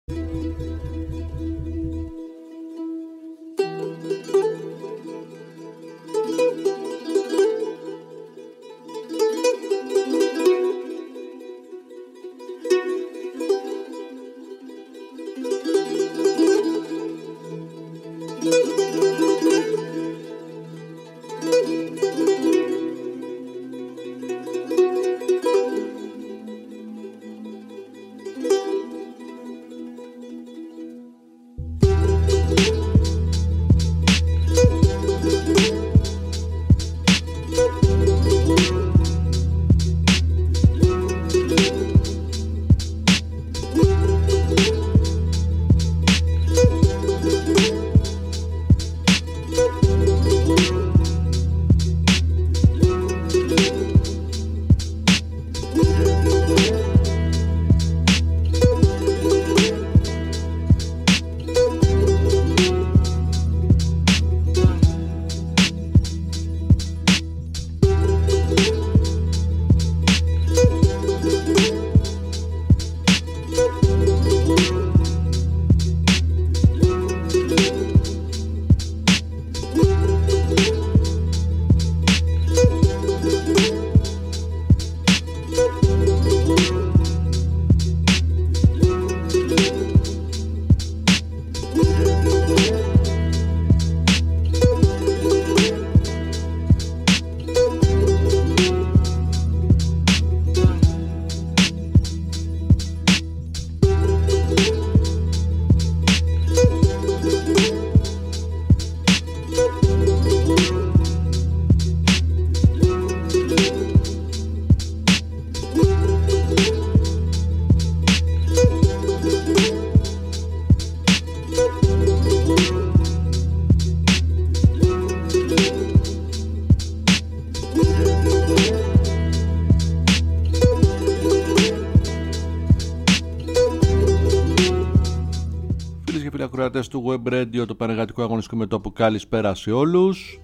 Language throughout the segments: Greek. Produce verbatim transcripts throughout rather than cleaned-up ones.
Ακροατές του Web Radio, το Πανεργατικό Αγωνιστικό Μετώπου, καλησπέρα σε όλους.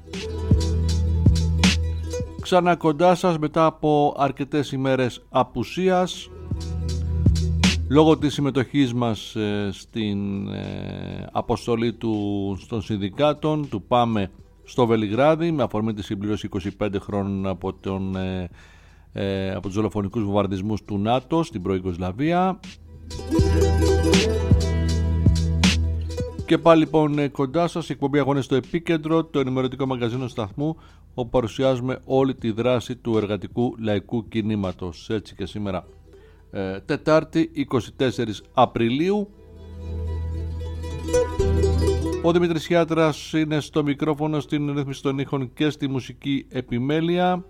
Ξανά κοντά σας μετά από αρκετές ημέρες απουσίας λόγω της συμμετοχής μας ε, στην ε, αποστολή του, των συνδικάτων του ΠΑΜΕ στο Βελιγράδι με αφορμή τη συμπλήρωση είκοσι πέντε χρόνων από, τον, ε, ε, από τους δολοφονικούς βομβαρδισμούς του ΝΑΤΟ στην πρώην Ιουγκοσλαβία. Και πάλι λοιπόν κοντά σας η εκπομπή Αγώνες στο Επίκεντρο, το ενημερωτικό μαγκαζίνο σταθμού όπου παρουσιάζουμε όλη τη δράση του εργατικού λαϊκού κινήματος. Έτσι και σήμερα ε, Τετάρτη είκοσι τέσσερις Απριλίου. Ο Δημήτρης Χιάτρας είναι στο μικρόφωνο, στην ρύθμιση των ήχων και στη μουσική επιμέλεια.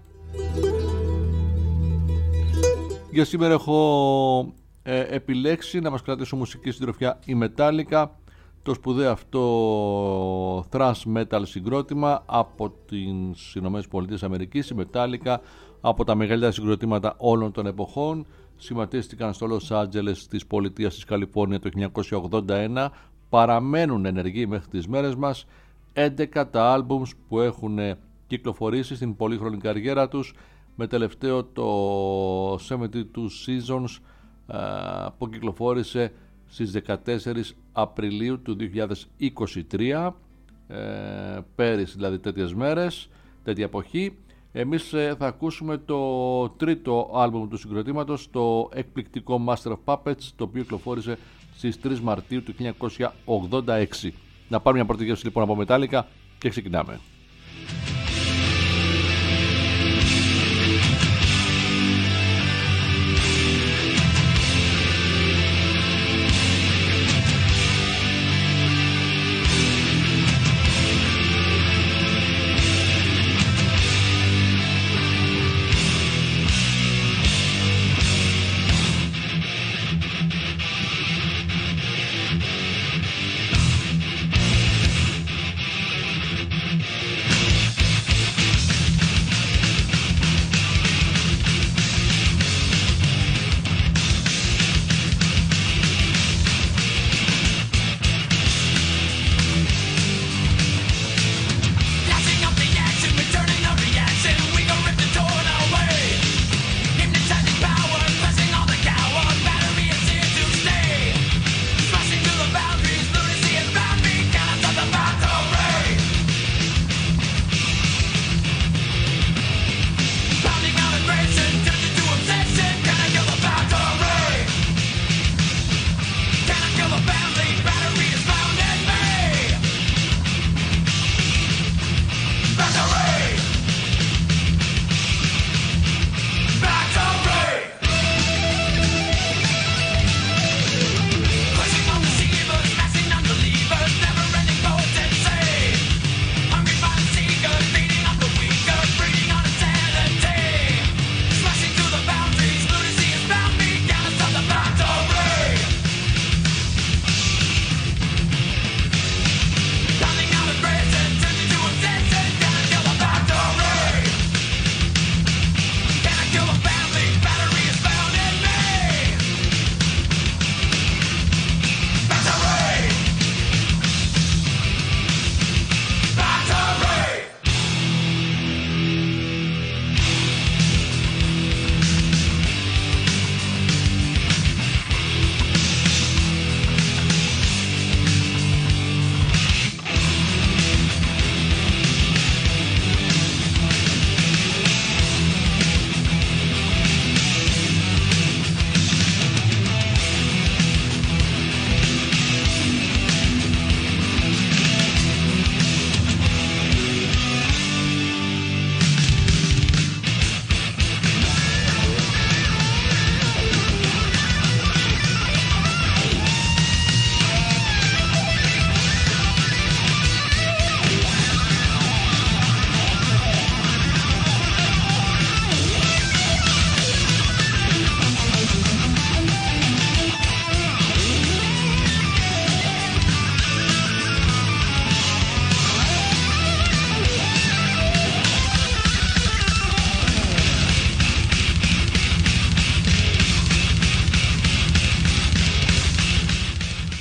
Για σήμερα έχω ε, επιλέξει να μας κρατήσω μουσική συντροφιά η Metallica, το σπουδαίο αυτό thrash metal συγκρότημα από τις Ηνωμένες Πολιτείες Αμερικής. Η Metallica, από τα μεγαλύτερα συγκροτήματα όλων των εποχών, σχηματίστηκαν στο Λος Άντζελες της πολιτείας της Καλιφόρνια το χίλια εννιακόσια ογδόντα ένα, παραμένουν ενεργοί μέχρι τις μέρες μας. έντεκα τα άλμπουμς που έχουν κυκλοφορήσει στην πολύχρονη καριέρα τους, με τελευταίο το εβδομήντα δύο Seasons που κυκλοφόρησε στις δεκατέσσερις Απριλίου του δύο χιλιάδες είκοσι τρία, ε, πέρυσι δηλαδή τέτοιες μέρες, τέτοια εποχή. Εμείς ε, θα ακούσουμε το τρίτο άλμπουμ του συγκροτήματος, το εκπληκτικό Master of Puppets, το οποίο κυκλοφόρησε στις τρεις Μαρτίου του χίλια εννιακόσια ογδόντα έξι. Να πάρουμε μια πρώτη γεύση λοιπόν από Metallica και ξεκινάμε.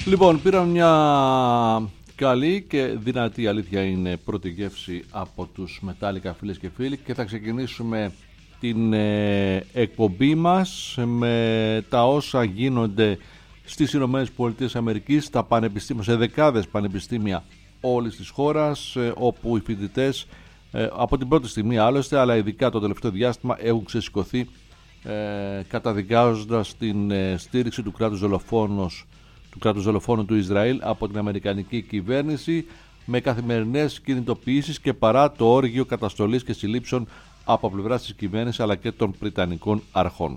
Λοιπόν, πήραμε μια καλή και δυνατή, αλήθεια είναι, πρώτη γεύση από τους Metallica, φίλες και φίλοι, και θα ξεκινήσουμε την ε, εκπομπή μας με τα όσα γίνονται στις Ηνωμένες Πολιτείες Αμερικής, στα πανεπιστήμια, σε δεκάδες πανεπιστήμια όλης της χώρας, ε, όπου οι φοιτητές ε, από την πρώτη στιγμή άλλωστε, αλλά ειδικά το τελευταίο διάστημα, έχουν ξεσηκωθεί ε, καταδικάζοντας την ε, στήριξη του κράτους δολοφόνος του κράτους δολοφόνου του Ισραήλ από την Αμερικανική κυβέρνηση, με καθημερινές κινητοποιήσεις και παρά το όργιο καταστολής και συλλήψεων από πλευράς της κυβέρνησης αλλά και των Βρετανικών αρχών.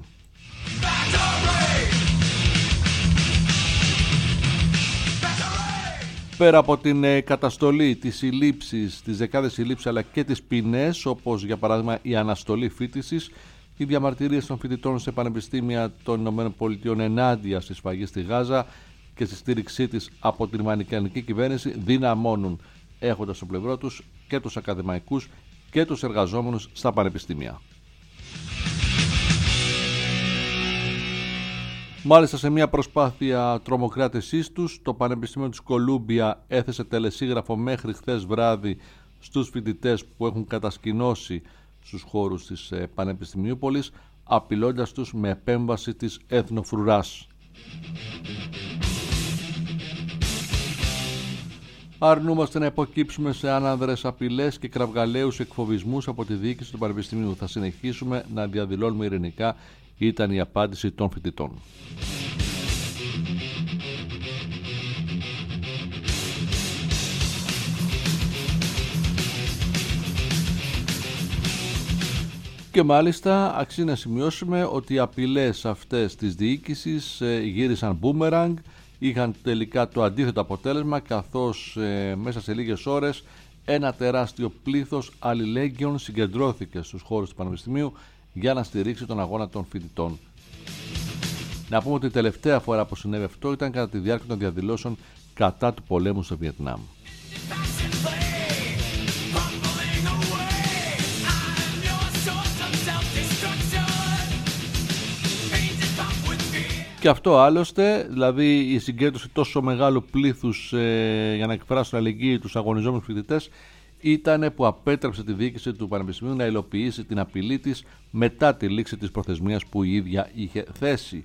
Πέρα από την ε, καταστολή, τις συλλήψεις, τις δεκάδες συλλήψεις αλλά και τις ποινές, όπως για παράδειγμα η αναστολή φοιτησης, οι διαμαρτυρίες των φοιτητών σε πανεπιστήμια των ΗΠΑ ενάντια στη σφαγή στη Γάζα και στη στήριξή της από την αμερικανική κυβέρνηση δυναμώνουν, έχοντας στο πλευρό τους και τους ακαδημαϊκούς και τους εργαζόμενους στα πανεπιστήμια. Μάλιστα, σε μια προσπάθεια τρομοκράτησής τους, το Πανεπιστήμιο της Κολούμπια έθεσε τελεσίγραφο μέχρι χθες βράδυ στους φοιτητές που έχουν κατασκηνώσει στους χώρους της Πανεπιστημιούπολης, απειλώντας τους με επέμβαση της εθνοφρουράς. Αρνούμαστε να υποκύψουμε σε άνανδρες απειλές και κραυγαλαίους εκφοβισμούς από τη διοίκηση του Πανεπιστημίου. Θα συνεχίσουμε να διαδηλώνουμε ειρηνικά, ήταν η απάντηση των φοιτητών. Και μάλιστα αξίζει να σημειώσουμε ότι οι απειλές αυτές της διοίκησης γύρισαν μπούμεραγκ, είχαν τελικά το αντίθετο αποτέλεσμα, καθώς ε, μέσα σε λίγες ώρες ένα τεράστιο πλήθος αλληλέγγυων συγκεντρώθηκε στους χώρους του Πανεπιστημίου για να στηρίξει τον αγώνα των φοιτητών. Να πούμε ότι η τελευταία φορά που συνέβη αυτό ήταν κατά τη διάρκεια των διαδηλώσεων κατά του πολέμου στο Βιετνάμ. Και αυτό άλλωστε, δηλαδή η συγκέντρωση τόσο μεγάλου πλήθους ε, για να εκφράσουν αλληλεγγύη τους αγωνιζόμενους φοιτητές, ήταν που απέτρεψε τη διοίκηση του Πανεπιστημίου να υλοποιήσει την απειλή της μετά τη λήξη της προθεσμίας που η ίδια είχε θέσει.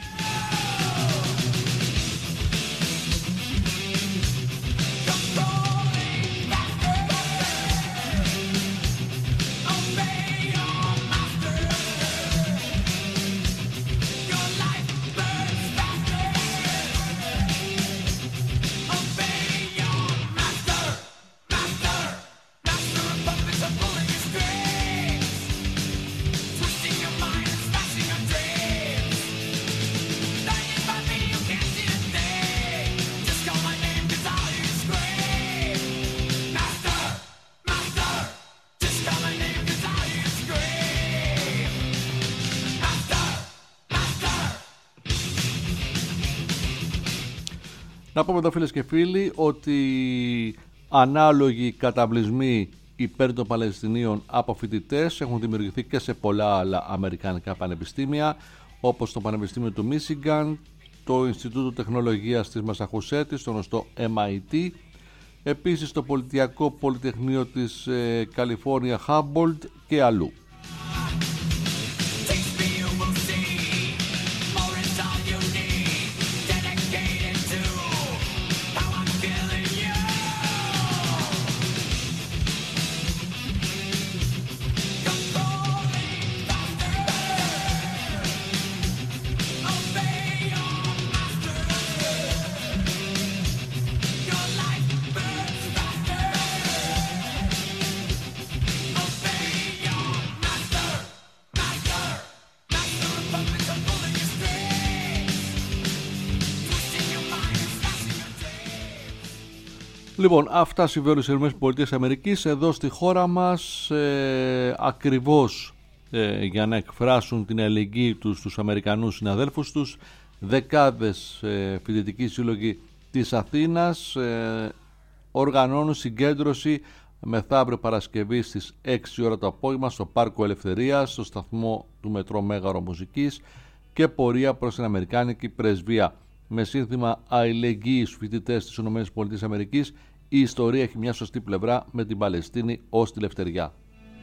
Να πούμε εδώ, φίλες και φίλοι, ότι ανάλογοι καταβλισμοί υπέρ των Παλαιστινίων από φοιτητές έχουν δημιουργηθεί και σε πολλά άλλα αμερικανικά πανεπιστήμια, όπως το Πανεπιστήμιο του Μίσιγκαν, το Ινστιτούτο Τεχνολογίας της Μασαχουσέτης, το γνωστό εμ άι τι, επίσης το Πολιτιακό Πολυτεχνείο της ε, Καλιφόρνια Χάμπολντ και αλλού. Λοιπόν, αυτά συμβαίνουν στις ΗΠΑ. Εδώ στη χώρα μας, ε, ακριβώς ε, για να εκφράσουν την αλληλεγγύη τους στους Αμερικανούς συναδέλφους τους, δεκάδες ε, φοιτητικοί σύλλογοι της Αθήνας ε, οργανώνουν συγκέντρωση μεθαύριο Παρασκευή στις έξι ώρα το απόγευμα στο Πάρκο Ελευθερίας, στο σταθμό του Μετρό Μέγαρο Μουσικής, και πορεία προς την Αμερικάνικη Πρεσβεία. με σύνθημα «Αλληλεγγύη στους φοιτητές της ΗΠΑ, η ιστορία έχει μια σωστή πλευρά με την Παλαιστίνη ως τη λευτεριά».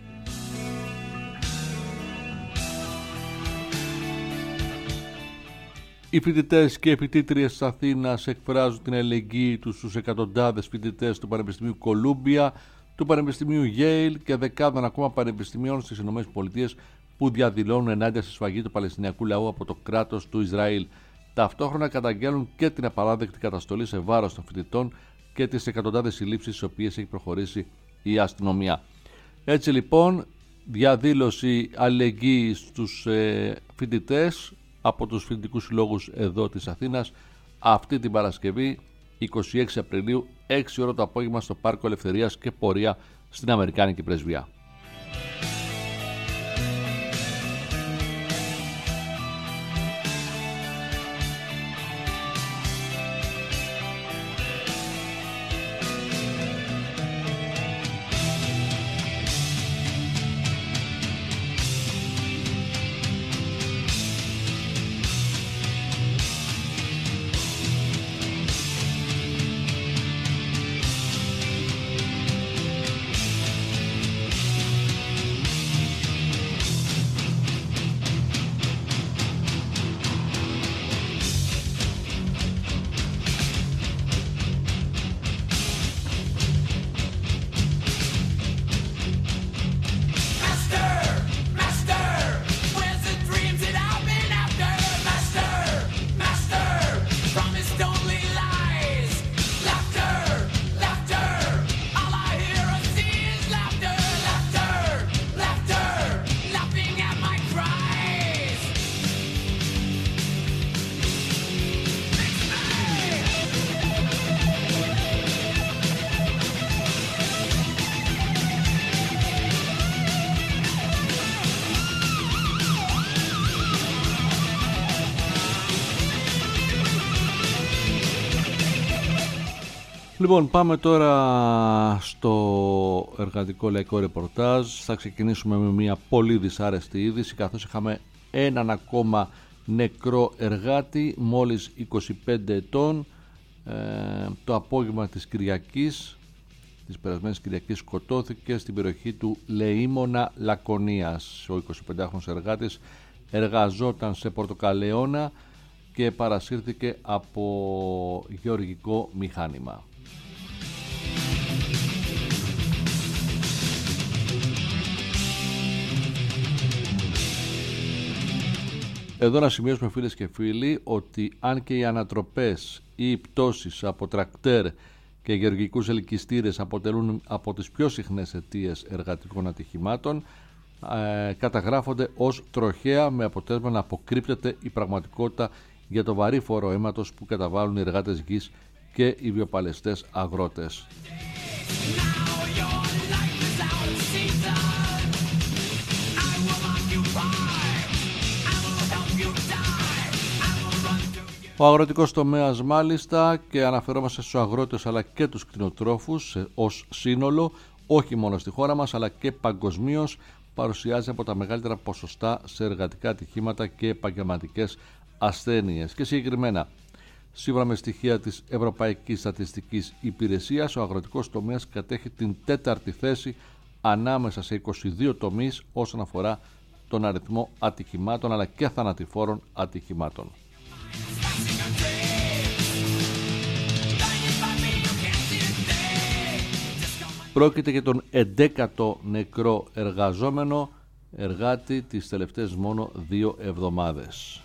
Οι φοιτητές και οι φοιτήτριες της Αθήνας εκφράζουν την αλληλεγγύη τους στους εκατοντάδες φοιτητές του Πανεπιστημίου Κολούμπια, του Πανεπιστημίου Γέιλ και δεκάδων ακόμα πανεπιστημίων στις ΗΠΑ που διαδηλώνουν ενάντια στη σφαγή του Παλαιστινιακού λαού από το κράτος του Ισραήλ. Ταυτόχρονα καταγγέλνουν και την απαράδεκτη καταστολή σε βάρος των φοιτητών και τις εκατοντάδες συλλήψεις στις οποίες έχει προχωρήσει η αστυνομία. Έτσι λοιπόν, διαδήλωση αλληλεγγύης στους ε, φοιτητές από τους φοιτητικούς συλλόγους εδώ της Αθήνας αυτή την Παρασκευή είκοσι έξι Απριλίου, έξι ώρα το απόγευμα στο Πάρκο Ελευθερίας και πορεία στην Αμερικάνικη Πρεσβεία. Λοιπόν, πάμε τώρα στο εργατικό λαϊκό ρεπορτάζ. Θα ξεκινήσουμε με μια πολύ δυσάρεστη είδηση, καθώς είχαμε έναν ακόμα νεκρό εργάτη, μόλις είκοσι πέντε ετών. Ε, το απόγευμα της Κυριακής, της περασμένης Κυριακής, σκοτώθηκε στην περιοχή του Λεήμονα Λακωνίας. Ο εικοσιπεντάχρονος εργάτης εργαζόταν σε πορτοκαλαιώνα και παρασύρθηκε από γεωργικό μηχάνημα. Εδώ να σημειώσουμε, φίλες και φίλοι, ότι αν και οι ανατροπές ή οι πτώσεις από τρακτέρ και γεωργικούς ελκυστήρες αποτελούν από τις πιο συχνές αιτίες εργατικών ατυχημάτων, ε, καταγράφονται ως τροχαία, με αποτέλεσμα να αποκρύπτεται η πραγματικότητα για το βαρύ φόρο αίματος που καταβάλουν οι εργάτες γης και οι βιοπαλαιστές αγρότες. Ο αγροτικός τομέας, μάλιστα, και αναφερόμαστε στους αγρότες αλλά και τους κτηνοτρόφους ως σύνολο, όχι μόνο στη χώρα μας αλλά και παγκοσμίως, παρουσιάζει από τα μεγαλύτερα ποσοστά σε εργατικά ατυχήματα και επαγγελματικές ασθένειες. Και συγκεκριμένα, σύμφωνα με στοιχεία της Ευρωπαϊκής Στατιστικής Υπηρεσίας, ο αγροτικός τομέας κατέχει την τέταρτη θέση ανάμεσα σε είκοσι δύο τομείς όσον αφορά τον αριθμό ατυχημάτων αλλά και θανατηφόρων ατυχημάτων. Πρόκειται για τον εντέκατο νεκρό εργαζόμενο εργάτη τις τελευταίες μόνο δύο εβδομάδες.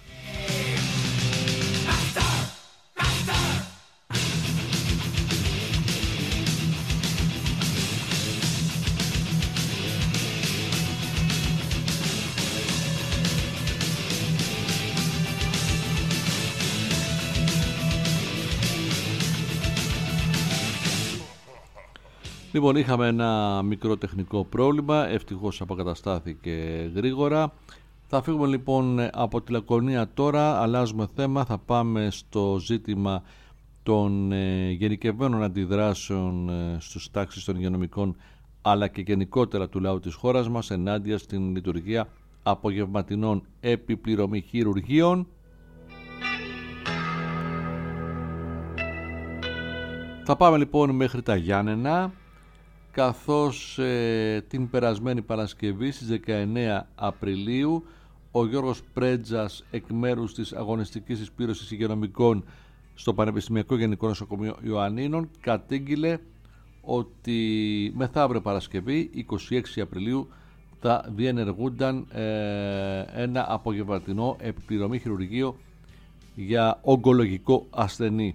Λοιπόν, είχαμε ένα μικρό τεχνικό πρόβλημα, ευτυχώς αποκαταστάθηκε γρήγορα. Θα φύγουμε λοιπόν από τη Λακωνία τώρα, αλλάζουμε θέμα, θα πάμε στο ζήτημα των ε, γενικευμένων αντιδράσεων ε, στους τάξεις των υγειονομικών αλλά και γενικότερα του λαού της χώρας μας ενάντια στην λειτουργία απογευματινών επιπληρωμή χειρουργείων. Θα πάμε λοιπόν μέχρι τα Γιάννενα, καθώς ε, την περασμένη Παρασκευή στις δεκαεννέα Απριλίου ο Γιώργος Πρέτζας, εκ μέρους της Αγωνιστικής Εισπύρωσης Υγειονομικών στο Πανεπιστημιακό Γενικό Νοσοκομείο Ιωαννίνων, κατήγγειλε ότι μεθαύριο Παρασκευή είκοσι έξι Απριλίου θα διενεργούνταν ε, ένα απογευματινό επιπληρωμή χειρουργείο για ογκολογικό ασθενή.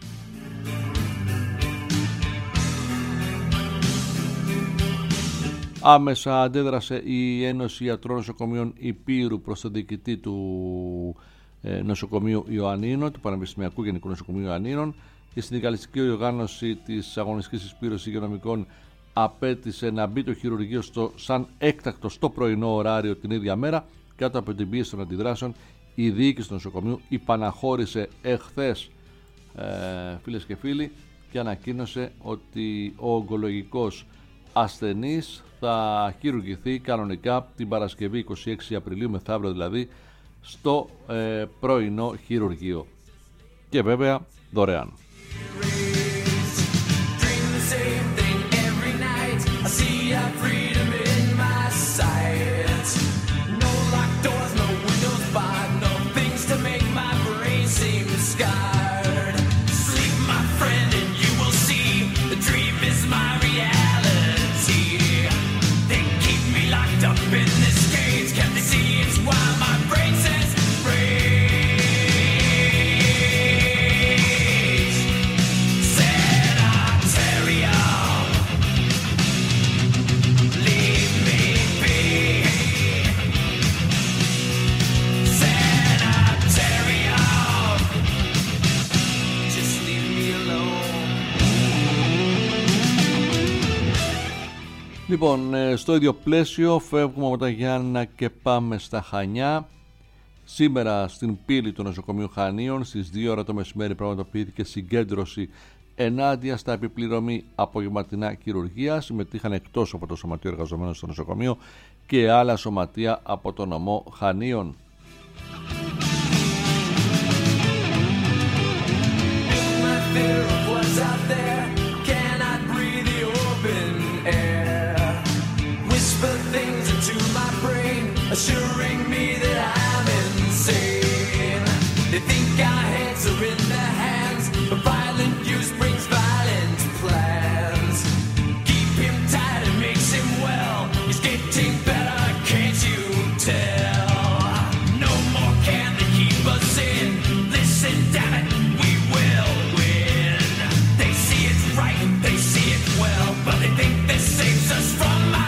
Άμεσα αντέδρασε η Ένωση Ιατρών Νοσοκομείων Υπήρου προς τον διοικητή του ε, νοσοκομείου Ιωαννίνων, του Πανεπιστημιακού Γενικού Νοσοκομείου Ιωαννίνων. Η συνδικαλιστική οργάνωση της Αγωνιστικής Εισπύρωσης Υγειονομικών απέτησε να μπει το χειρουργείο στο, σαν έκτακτο στο πρωινό ωράριο την ίδια μέρα. Κάτω από την πίεση των αντιδράσεων, η διοίκηση του νοσοκομείου υπαναχώρησε εχθές, ε, φίλες και φίλοι, και ανακοίνωσε ότι ο ογκολογικός ασθενής θα χειρουργηθεί κανονικά την Παρασκευή είκοσι έξι Απριλίου, μεθαύριο δηλαδή, στο ε, πρωινό χειρουργείο, και βέβαια δωρεάν. Λοιπόν, στο ίδιο πλαίσιο φεύγουμε από τα Γιάννενα και πάμε στα Χανιά. Σήμερα στην πύλη του νοσοκομείου Χανίων στις δύο ώρα το μεσημέρι πραγματοποιήθηκε συγκέντρωση ενάντια στα επιπληρωμή απογευματινά χειρουργία. Συμμετείχαν εκτός από το Σωματείο Εργαζομένων στο νοσοκομείο και άλλα σωματεία από το νομό Χανίων. Assuring me that I'm insane. They think our heads are in their hands, but violent use brings violent plans. Keep him tight, it makes him well. He's getting better, can't you tell? No more can they keep us in. Listen, damn it, we will win. They see it right, they see it well, but they think this saves us from our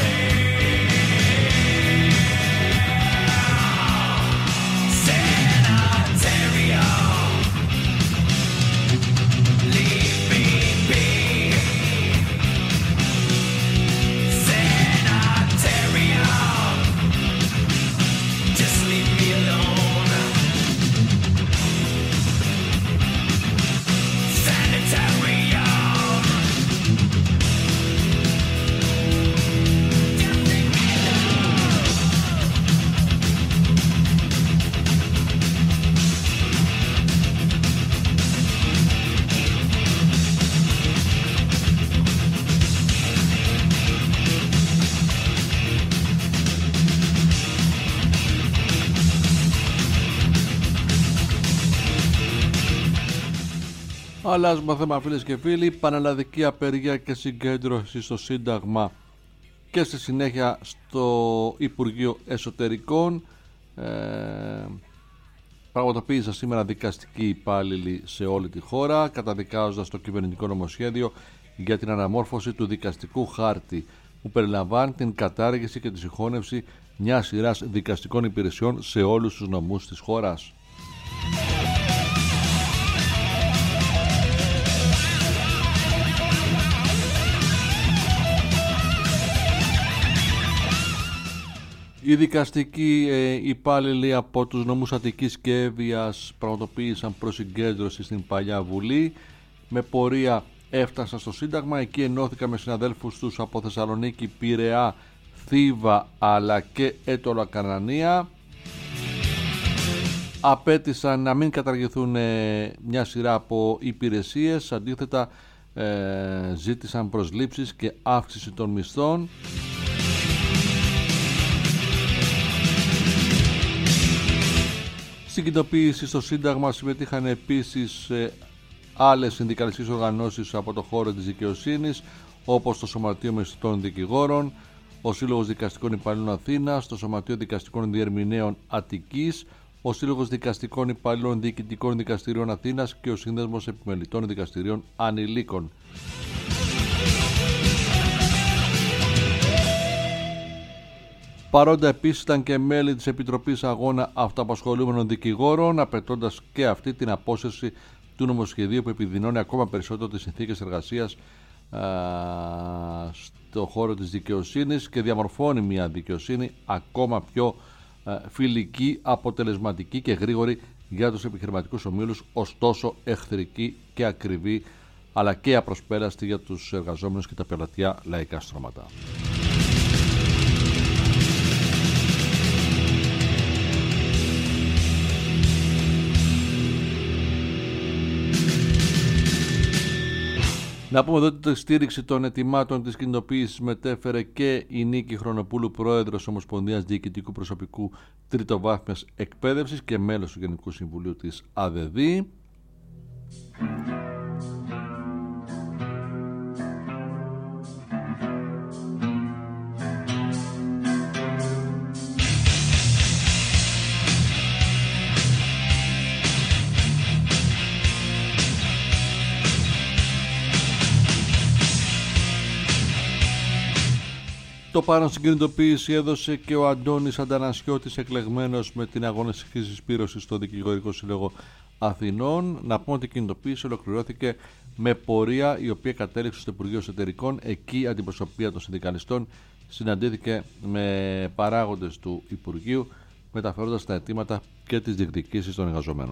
Αλλάζουμε θέμα, φίλες και φίλοι. Πανελλαδική απεργία και συγκέντρωση στο Σύνταγμα και στη συνέχεια στο Υπουργείο Εσωτερικών. Ε, πραγματοποίησαν σήμερα δικαστικοί υπάλληλοι σε όλη τη χώρα, καταδικάζοντας το κυβερνητικό νομοσχέδιο για την αναμόρφωση του δικαστικού χάρτη, που περιλαμβάνει την κατάργηση και τη συγχώνευση μιας σειράς δικαστικών υπηρεσιών σε όλους τους νομούς της χώρας. Οι δικαστικοί ε, υπάλληλοι από τους νομούς Αττικής και Εύβοιας πραγματοποίησαν προσυγκέντρωση στην Παλιά Βουλή. Με πορεία έφτασαν στο Σύνταγμα, εκεί ενώθηκαν με συναδέλφους τους από Θεσσαλονίκη, Πειραιά, Θήβα αλλά και Έτωλα Κανανία. απέτησαν να μην καταργηθούν μια σειρά από υπηρεσίες, αντίθετα ε, ζήτησαν προσλήψεις και αύξηση των μισθών. Στην κοινοποίηση στο Σύνταγμα συμμετείχαν επίσης ε, άλλες συνδικαλιστικές οργανώσεις από το χώρο της δικαιοσύνης, όπως το Σωματείο Μεσητών Δικηγόρων, ο Σύλλογος Δικαστικών Υπαλλήλων Αθήνας, το Σωματείο Δικαστικών Διερμηνέων Αττικής, ο Σύλλογος Δικαστικών Υπαλλήλων Διοικητικών Δικαστηρίων Αθήνας και ο Σύνδεσμος Επιμελητών Δικαστηρίων Ανηλίκων. Παρόντα επίσης ήταν και μέλη της Επιτροπής Αγώνα Αυτοαπασχολούμενων Δικηγόρων, απαιτώντας και αυτή την απόσυρση του νομοσχεδίου που επιδεινώνει ακόμα περισσότερο τις συνθήκες εργασίας α, στο χώρο της δικαιοσύνης και διαμορφώνει μια δικαιοσύνη ακόμα πιο α, φιλική, αποτελεσματική και γρήγορη για τους επιχειρηματικούς ομίλους, ωστόσο εχθρική και ακριβή, αλλά και απροσπέραστη για τους εργαζόμενους και τα πελατεία λαϊκά στρώματα. Να πούμε εδώ ότι τη στήριξη των ετοιμάτων της κινητοποίησης μετέφερε και η Νίκη Χρονοπούλου, πρόεδρος Ομοσπονδίας Διοικητικού Προσωπικού Τριτοβάθμιας Εκπαίδευσης και μέλος του Γενικού Συμβουλίου της ΑΔΔ. Το παρόν στην κινητοποίηση έδωσε και ο Αντώνης Αντανασιώτης, εκλεγμένος με την αγωνιστική συσπήρωση στο Δικηγορικό Σύλλογο Αθηνών. Να πούμε ότι η κινητοποίηση ολοκληρώθηκε με πορεία η οποία κατέληξε στο Υπουργείο Εσωτερικών. Εκεί η αντιπροσωπεία των συνδικαλιστών συναντήθηκε με παράγοντες του Υπουργείου, μεταφέροντας τα αιτήματα και τις διεκδικήσεις των εργαζομένων.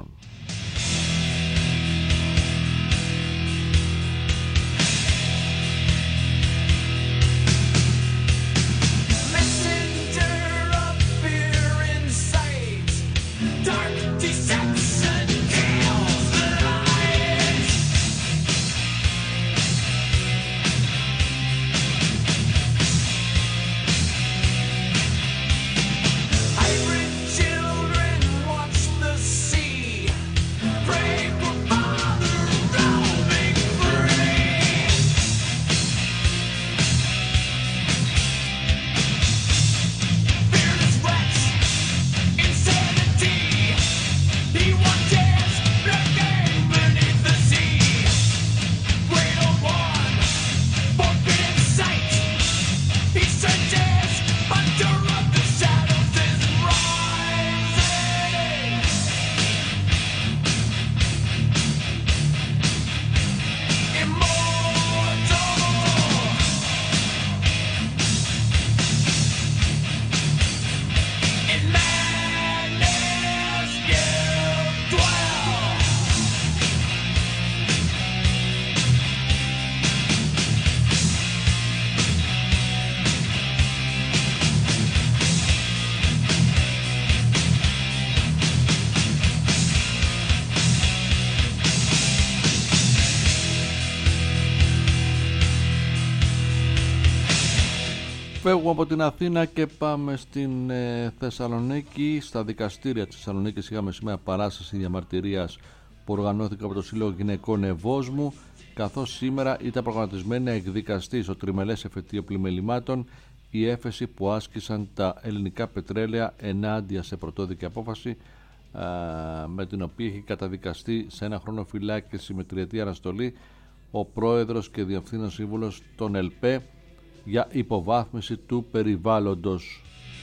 Φεύγουμε από την Αθήνα και πάμε στην ε, Θεσσαλονίκη. Στα δικαστήρια της Θεσσαλονίκης είχαμε σήμερα παράσταση διαμαρτυρίας που οργανώθηκε από το Σύλλογο Γυναικών Ευόσμου, καθώς σήμερα ήταν προγραμματισμένη να εκδικαστεί στο τριμελές εφετείο πλημελημάτων η έφεση που άσκησαν τα ελληνικά πετρέλαια ενάντια σε πρωτόδικη απόφαση α, με την οποία έχει καταδικαστεί σε ένα χρόνο φυλάκιση με τριετή αναστολή ο πρόεδρος και διευθύνων σύμβουλος των ΕΛΠΕ για υποβάθμιση του περιβάλλοντος.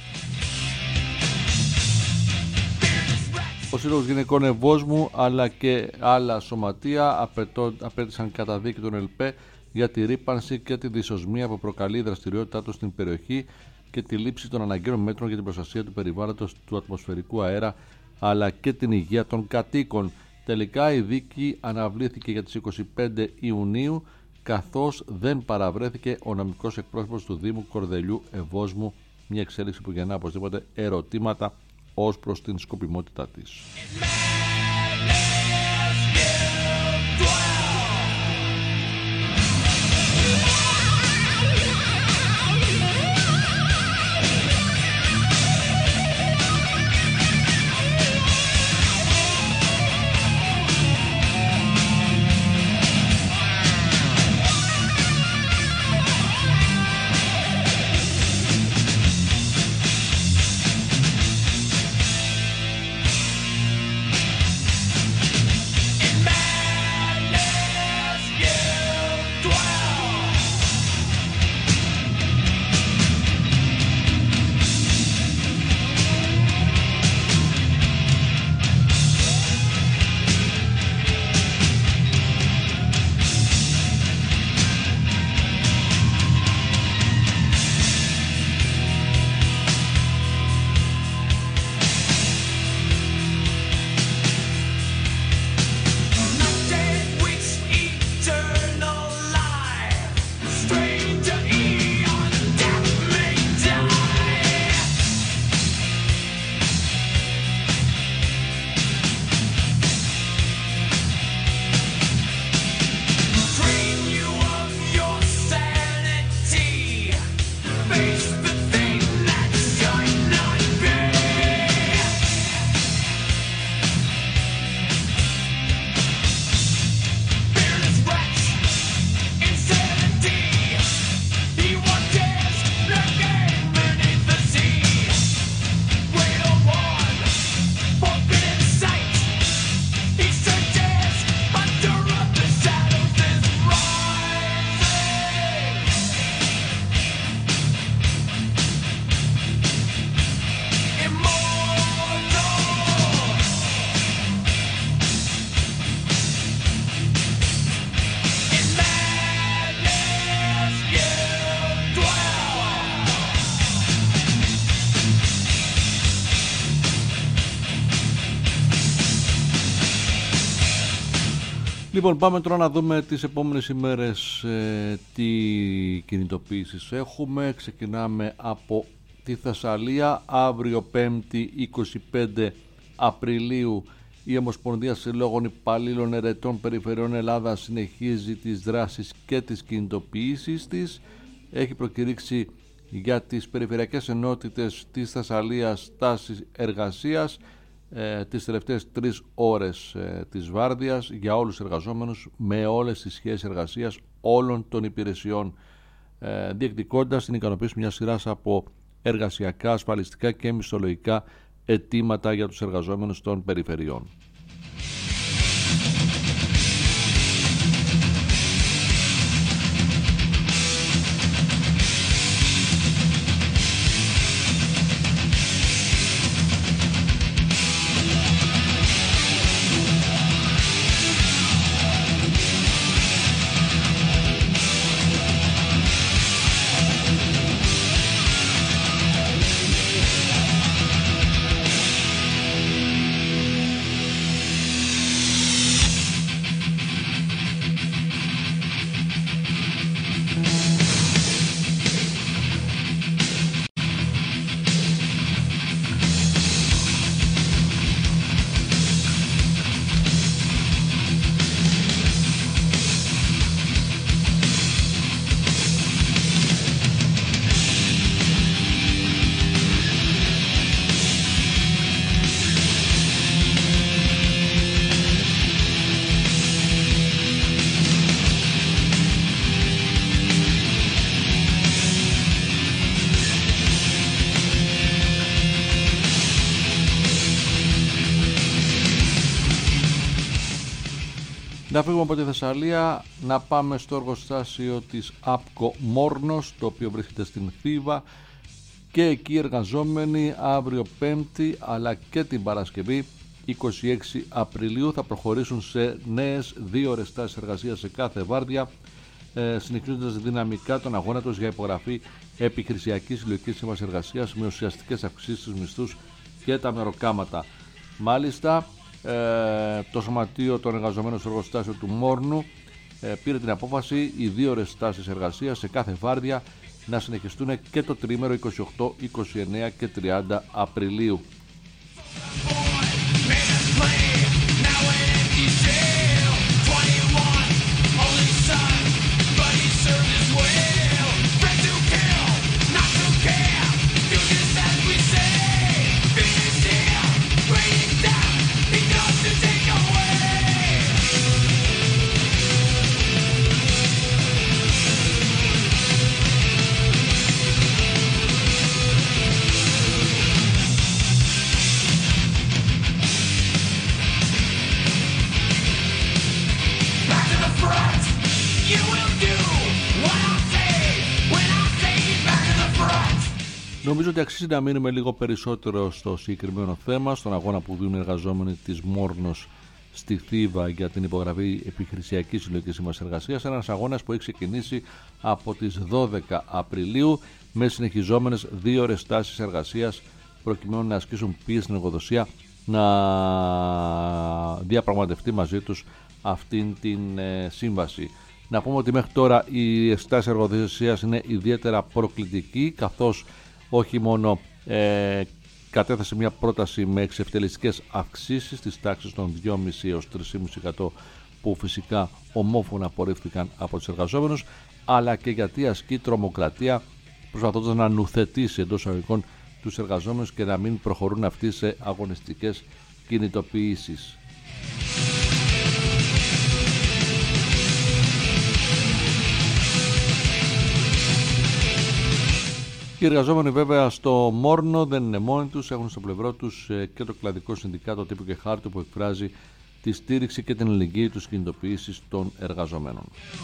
Ο Σύλλογος Γυναικών Ευόσμου αλλά και άλλα σωματεία απαιτώ, απέτησαν καταδίκη των ΕΛΠΕ για τη ρύπανση και τη δυσοσμία που προκαλεί η δραστηριότητά του στην περιοχή και τη λήψη των αναγκαίων μέτρων για την προστασία του περιβάλλοντος, του ατμοσφαιρικού αέρα αλλά και την υγεία των κατοίκων. Τελικά η δίκη αναβλήθηκε για τις είκοσι πέντε Ιουνίου, καθώς δεν παραβρέθηκε ο νομικός εκπρόσωπος του Δήμου Κορδελιού Ευόσμου, μια εξέλιξη που γεννά οπωσδήποτε ερωτήματα ως προς την σκοπιμότητά της. Λοιπόν, πάμε τώρα να δούμε τις επόμενες ημέρες ε, τι κινητοποίησεις έχουμε. Ξεκινάμε από τη Θεσσαλία. Αύριο Πέμπτη είκοσι πέντε Απριλίου η Ομοσπονδία Συλλόγων Υπαλλήλων Ερετών Περιφερειών Ελλάδας συνεχίζει τις δράσεις και τις κινητοποιήσεις της. Έχει προκηρύξει για τις περιφερειακές ενότητες της Θεσσαλίας τάσεις εργασίας ε, τις τελευταίες τρεις ώρες ε, της βάρδιας για όλους τους εργαζόμενους με όλες τις σχέσεις εργασίας όλων των υπηρεσιών, ε, διεκδικώντας την ικανοποίηση μιας σειράς από εργασιακά, ασφαλιστικά και μισθολογικά αιτήματα για τους εργαζόμενους των περιφερειών. Να φύγουμε από τη Θεσσαλία, να πάμε στο εργοστάσιο της ΑΠΚΟ Μόρνος, το οποίο βρίσκεται στην Θήβα, και εκεί οι εργαζόμενοι αύριο Πέμπτη αλλά και την Παρασκευή είκοσι έξι Απριλίου θα προχωρήσουν σε νέες δύο ώρες τάσεις εργασίας σε κάθε βάρδια, ε, συνεχίζοντας δυναμικά τον αγώνα τους για υπογραφή επιχειρησιακής συλλογικής σύμβασης εργασίας με ουσιαστικές αυξήσεις στους μισθούς και τα μεροκάματα. Μάλιστα, Ε, το Σωματείο των Εργαζομένων στο εργοστάσιο του Μόρνου ε, πήρε την απόφαση οι δύο ώρες τάσεις εργασίας σε κάθε βάρδια να συνεχιστούν και το τρίμερο είκοσι οκτώ, είκοσι εννέα και τριάντα Απριλίου. Νομίζω ότι αξίζει να μείνουμε λίγο περισσότερο στο συγκεκριμένο θέμα, στον αγώνα που δίνουν οι εργαζόμενοι της Μόρνος στη Θήβα για την υπογραφή επιχειρησιακής συλλογικής σύμβασης εργασίας. Ένας αγώνας που έχει ξεκινήσει από τις δώδεκα Απριλίου με συνεχιζόμενες δύο ώρες τάσεις εργασίας, προκειμένου να ασκήσουν πίεση στην εργοδοσία να διαπραγματευτεί μαζί τους αυτήν την ε, σύμβαση. Να πούμε ότι μέχρι τώρα η στάση εργοδοσίας είναι ιδιαίτερα προκλητική, καθώς όχι μόνο ε, κατέθεσε μια πρόταση με εξευτελιστικές αυξήσεις της τάξης των δύο κόμμα πέντε έως τρία κόμμα πέντε τοις εκατό που φυσικά ομόφωνα απορρίφθηκαν από τους εργαζόμενους, αλλά και γιατί ασκεί τρομοκρατία προσπαθώντας να νουθετήσει εντός εισαγωγικών τους εργαζόμενους και να μην προχωρούν αυτοί σε αγωνιστικές κινητοποιήσεις. Οι εργαζόμενοι βέβαια στο Μόρνο δεν είναι μόνοι τους, έχουν στο πλευρό τους και το κλαδικό συνδικάτο Τύπου και Χάρτου που εκφράζει τη στήριξη και την αλληλεγγύη τους κινητοποιήσεις των εργαζομένων.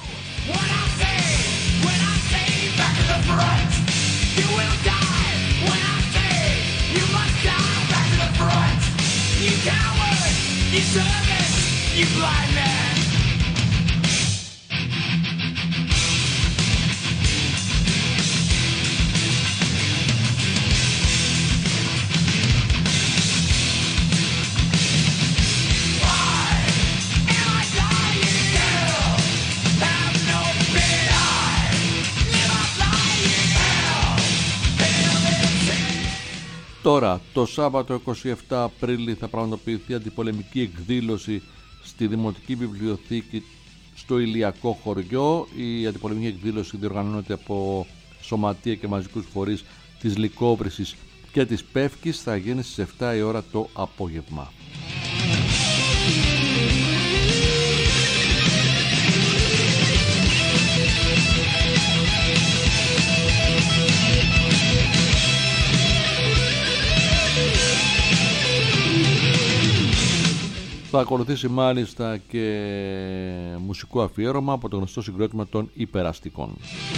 Τώρα, το Σάββατο είκοσι επτά Απρίλη θα πραγματοποιηθεί αντιπολεμική εκδήλωση στη Δημοτική Βιβλιοθήκη στο Ηλιακό Χωριό. Η αντιπολεμική εκδήλωση διοργανώνεται από σωματεία και μαζικούς φορείς της Λυκόβρησης και της Πεύκης. Θα γίνει στις επτά η ώρα το απόγευμα. Θα ακολουθήσει μάλιστα και μουσικό αφιέρωμα από το γνωστό συγκρότημα των Υπεραστικών.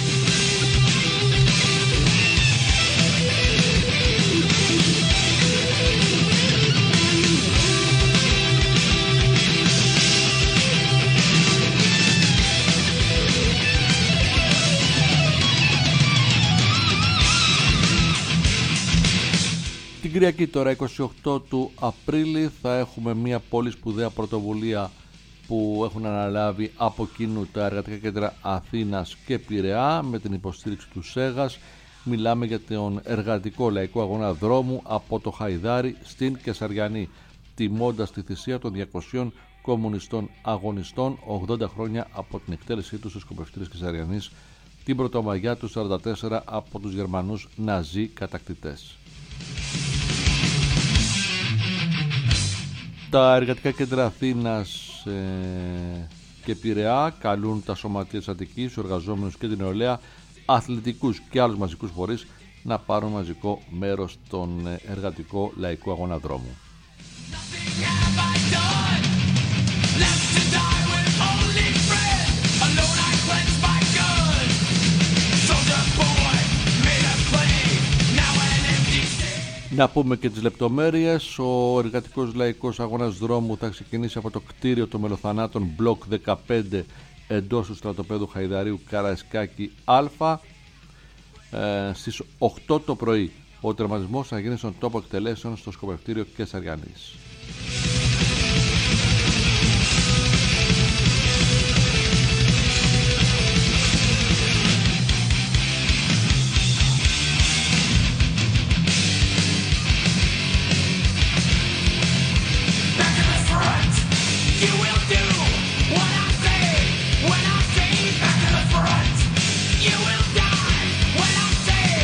Την Κυριακή τώρα είκοσι οκτώ του Απρίλη θα έχουμε μια πολύ σπουδαία πρωτοβουλία που έχουν αναλάβει από κοινού τα εργατικά κέντρα Αθήνας και Πειραιά με την υποστήριξη του ΣΕΓΑΣ. Μιλάμε για τον εργατικό λαϊκό αγώνα δρόμου από το Χαϊδάρι στην Κεσαριανή, τιμώντας τη θυσία των διακοσίων κομμουνιστών αγωνιστών ογδόντα χρόνια από την εκτέλεσή τους στους σκοπευτήρες Κεσαριανής την Πρωτομαγιά του σαράντα τέσσερα από τους Γερμανούς Ναζί κατακτητές. Τα εργατικά κέντρα Αθήνας ε, και Πειραιά καλούν τα σωματεία της Αττικής, τους εργαζόμενους και την νεολαία, αθλητικούς και άλλους μαζικούς φορείς να πάρουν μαζικό μέρος στον εργατικό λαϊκό αγώνα δρόμου. Να πούμε και τις λεπτομέρειες. Ο εργατικός λαϊκός αγώνας δρόμου θα ξεκινήσει από το κτίριο των μελοθανάτων μπλοκ δεκαπέντε εντός του στρατοπέδου Χαϊδαρίου Καραϊσκάκη Α ε, στις οκτώ το πρωί. Ο τερματισμός θα γίνει στον τόπο εκτελέσεων στο σκοπευτήριο Κεσαριανής.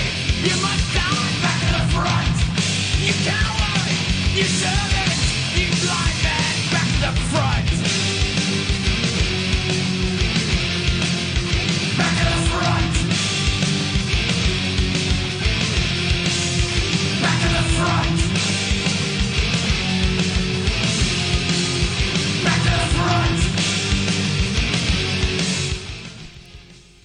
You serve it, you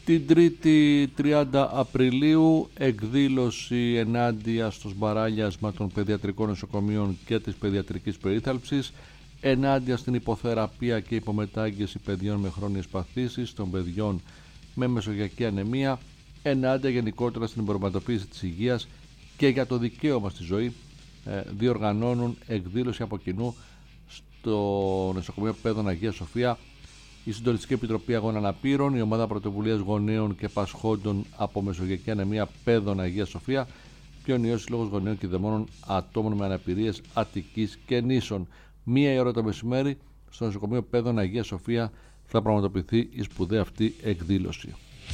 Την Τρίτη τριάντα Απριλίου εκδήλωση ενάντια στο σμπαράλιασμα των παιδιατρικών νοσοκομείων και της παιδιατρικής περίθαλψης, ενάντια στην υποθεραπεία και υπομετάγγιση παιδιών με χρόνιες παθήσεις, των παιδιών με μεσογειακή ανεμία, ενάντια γενικότερα στην εμπορευματοποίηση της υγείας και για το δικαίωμα στη ζωή, διοργανώνουν εκδήλωση από κοινού στο νοσοκομείο Παιδών Αγία Σοφία η Συντονιστική Επιτροπή Αγώνων Αναπήρων, η Ομάδα Πρωτοβουλίας Γονέων και Πασχόντων από Μεσογειακή Ανεμία Παιδών Αγία Σοφία και ο Νεός Σύλλογος Γονέων και Δαιμόνων Ατόμων με Αναπηρίες Αττικής και Νήσων. Μία η ώρα το μεσημέρι στο νοσοκομείο Παιδών Αγία Σοφία θα πραγματοποιηθεί η σπουδαία αυτή εκδήλωση.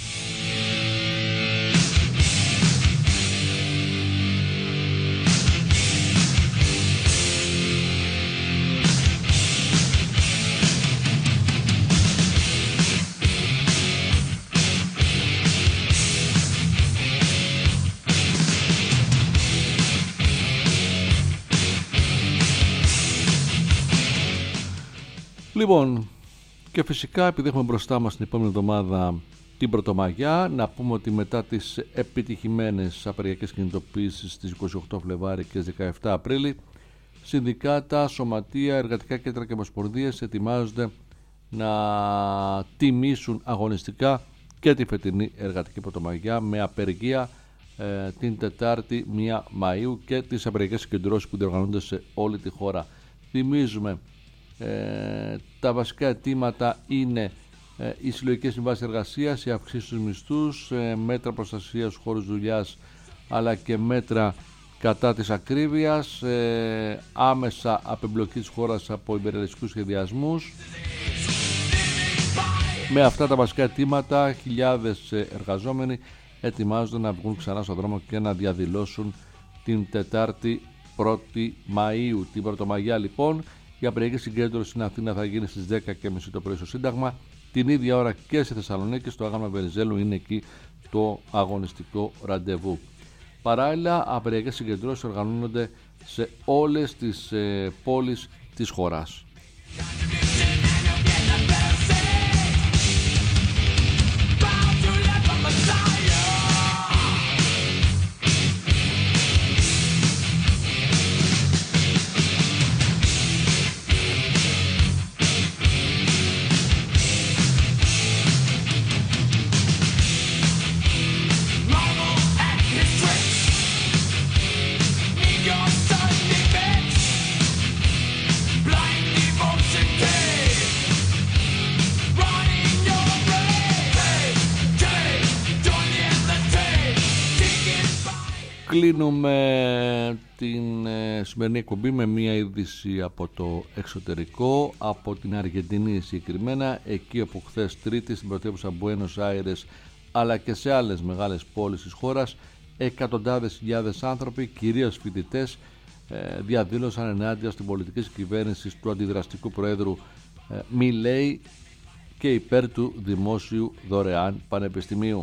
Λοιπόν, και φυσικά επειδή έχουμε μπροστά μας την επόμενη εβδομάδα την Πρωτομαγιά, να πούμε ότι μετά τις επιτυχημένες απεργιακές κινητοποιήσεις στις είκοσι οκτώ Φλεβάρι και στις δεκαεπτά Απρίλη, συνδικάτα, σωματεία, εργατικά κέντρα και ομοσπονδίες ετοιμάζονται να τιμήσουν αγωνιστικά και τη φετινή εργατική Πρωτομαγιά με απεργία ε, την Τετάρτη πρώτη Μαΐου και τις απεργιακές συγκεντρώσεις που διοργανώνται σε όλη τη χώρα. Θυμίζουμε, Ε, τα βασικά αιτήματα είναι ε, οι συλλογικές συμβάσεις εργασίας, οι αυξήσεις στους μισθούς, ε, μέτρα προστασίας στους χώρους δουλειάς αλλά και μέτρα κατά της ακρίβειας, ε, άμεσα απεμπλοκή της χώρας από υπερρεαλιστικούς σχεδιασμούς. Με αυτά τα βασικά αιτήματα χιλιάδες εργαζόμενοι ετοιμάζονται να βγουν ξανά στον δρόμο και να διαδηλώσουν την Τετάρτη πρώτη Μαΐου. Την Πρωτομαγιά λοιπόν η απεργιακή συγκέντρωση στην Αθήνα θα γίνει στις δέκα και μισή το πρωί στο Σύνταγμα. Την ίδια ώρα και στη Θεσσαλονίκη, στο Άγαλμα Βενιζέλου, είναι εκεί το αγωνιστικό ραντεβού. Παράλληλα, απεργιακές συγκεντρώσεις οργανώνονται σε όλες τις ε, πόλεις της χώρας. Κλείνουμε την ε, σημερινή εκπομπή με μία είδηση από το εξωτερικό, από την Αργεντινή συγκεκριμένα, εκεί όπου χθες Τρίτη στην πρωτεύουσα Μπουένος Άιρες αλλά και σε άλλες μεγάλες πόλεις της χώρας, εκατοντάδες χιλιάδες άνθρωποι, κυρίως φοιτητές, ε, διαδήλωσαν ενάντια στην πολιτική κυβέρνηση του αντιδραστικού προέδρου ε, Μιλέι και υπέρ του δημόσιου δωρεάν πανεπιστημίου.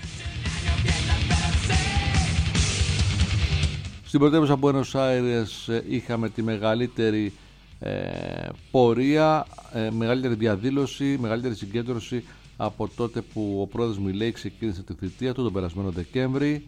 Στην πρωτεύουσα Μπουένος Άιρες είχαμε τη μεγαλύτερη ε, πορεία, ε, μεγαλύτερη διαδήλωση, μεγαλύτερη συγκέντρωση από τότε που ο πρόεδρος Μιλέι ξεκίνησε τη θητεία του τον περασμένο Δεκέμβρη.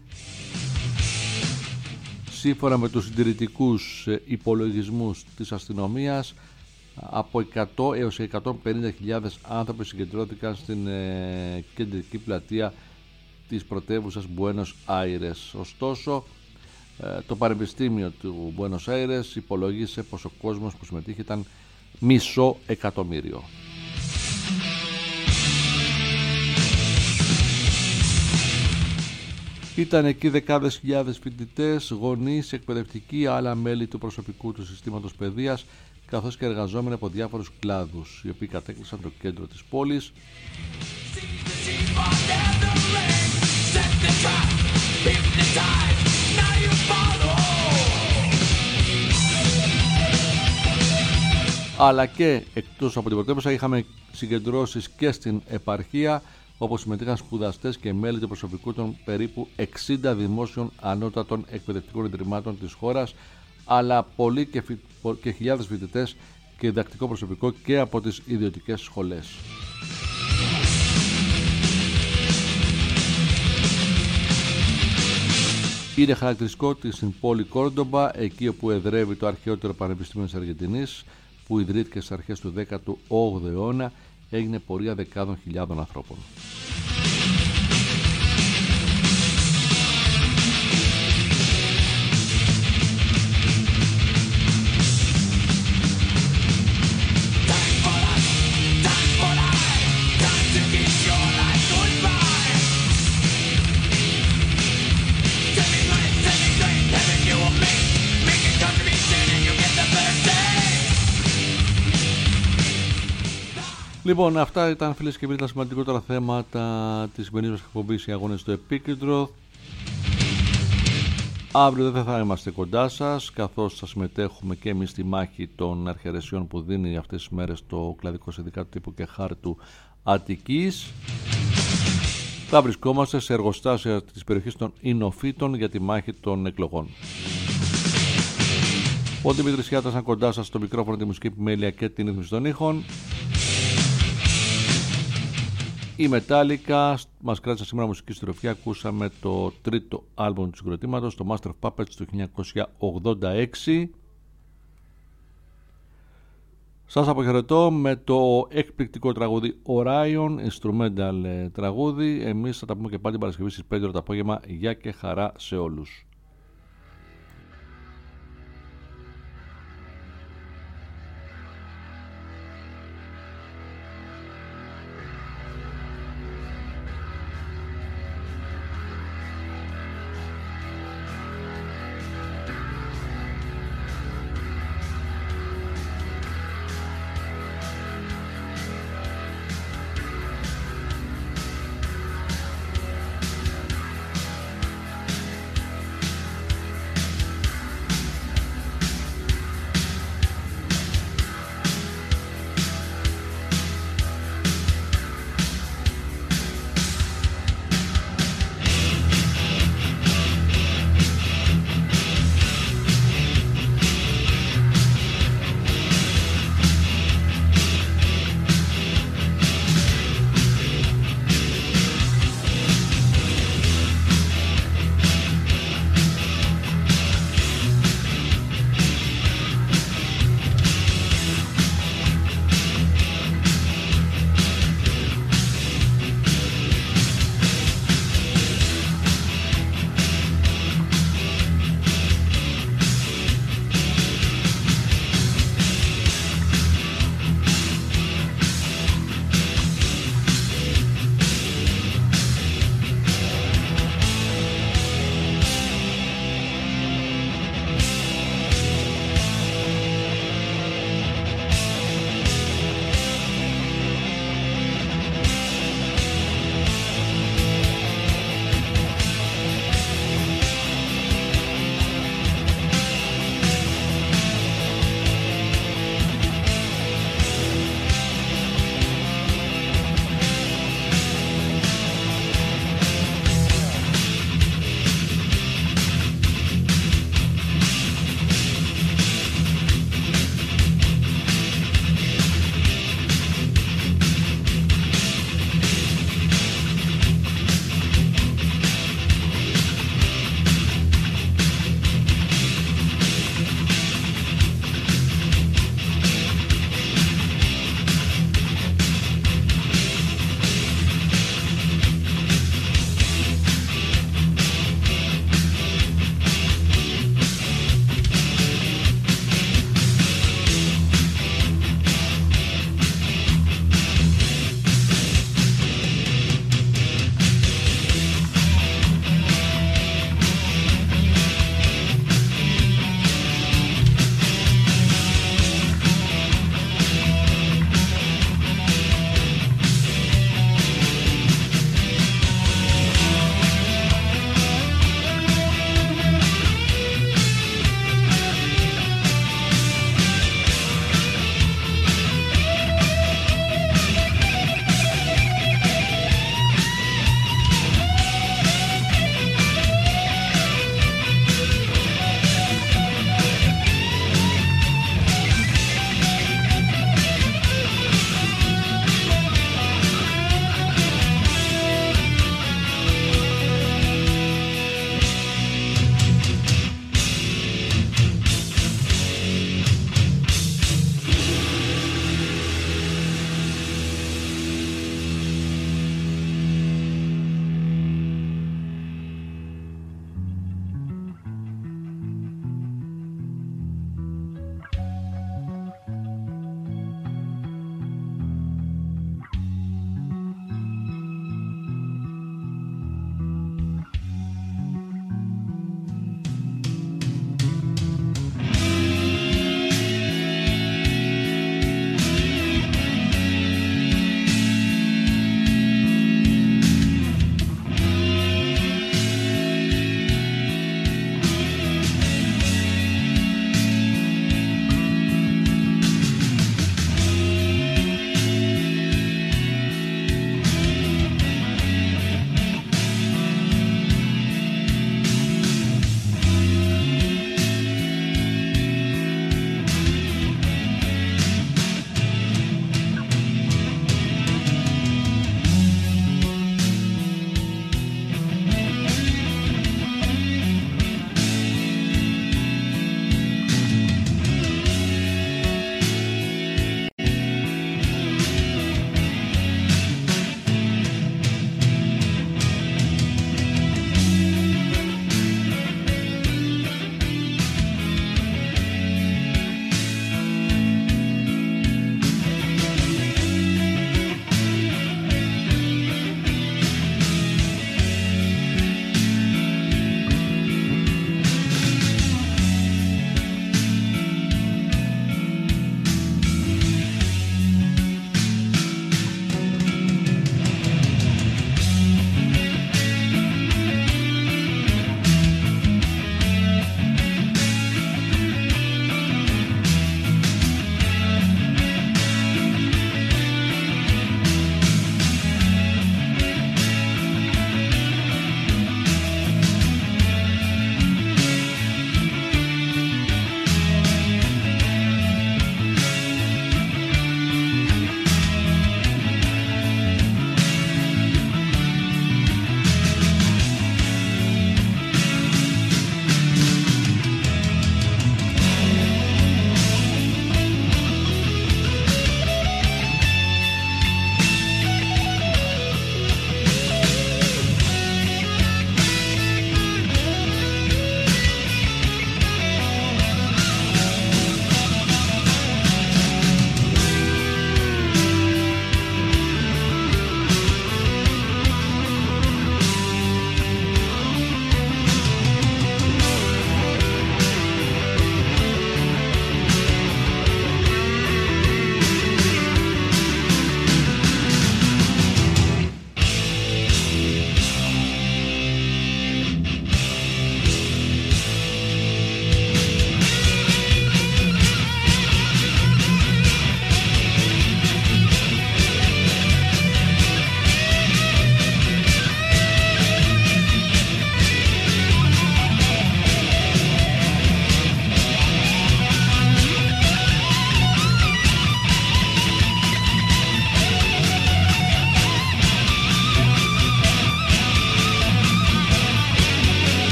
Σύμφωνα με τους συντηρητικούς υπολογισμούς της αστυνομίας, από εκατό έως εκατόν πενήντα χιλιάδες άνθρωποι συγκεντρώθηκαν στην ε, κεντρική πλατεία της πρωτεύουσας Μπουένος Άιρες. Ωστόσο, το Πανεπιστήμιο του Μπουένος Άιρες υπολόγισε πως ο κόσμος που συμμετείχε ήταν μισό εκατομμύριο. Ήταν εκεί δεκάδες χιλιάδες φοιτητές, γονείς, εκπαιδευτικοί, άλλα μέλη του προσωπικού του συστήματος παιδείας, καθώς και εργαζόμενοι από διάφορους κλάδους, οι οποίοι κατέκλυσαν το κέντρο της πόλης. Αλλά και εκτός από την πρωτεύουσα είχαμε συγκεντρώσεις και στην επαρχία, όπου συμμετείχαν σπουδαστές και μέλη του προσωπικού των περίπου εξήντα δημόσιων ανώτατων εκπαιδευτικών ιδρυμάτων της χώρας, αλλά πολλοί και, φοι... και χιλιάδες φοιτητές και διδακτικό προσωπικό και από τις ιδιωτικές σχολές. Είναι χαρακτηριστικό της στην πόλη Κόρντομπα, εκεί όπου εδρεύει το αρχαιότερο πανεπιστήμιο της Αργεντινής, που ιδρύθηκε στις αρχές του δέκατου όγδοου αιώνα, έγινε πορεία δεκάδων χιλιάδων ανθρώπων. Λοιπόν, αυτά ήταν, φίλες και φίλοι, τα σημαντικότερα θέματα της σημερινής μας εκπομπής, οι αγώνες στο επίκεντρο. Αύριο δεν θα είμαστε κοντά σας, καθώς θα συμμετέχουμε και εμείς στη μάχη των αρχαιρεσιών που δίνει αυτές τις μέρες το κλαδικό συνδικάτο τύπου και χάρτου Αττικής. Θα βρισκόμαστε σε εργοστάσια της περιοχής των Ινοφύτων για τη μάχη των εκλογών. Ο Δημήτρης Χιάτας ήταν κοντά σας στο μικρόφωνο, τη μουσική επιμέλεια και την ρύθμιση των ήχων. Η Metallica μας κράτησε σήμερα μουσική συντροφιά. Ακούσαμε το τρίτο άλμπομ του συγκροτήματος, το Master of Puppets του χίλια εννιακόσια ογδόντα έξι. Σας αποχαιρετώ με το εκπληκτικό τραγούδι Orion, instrumental τραγούδι. Εμείς θα τα πούμε και πάλι την Παρασκευή στις πέντε το απόγευμα. Γεια και χαρά σε όλους.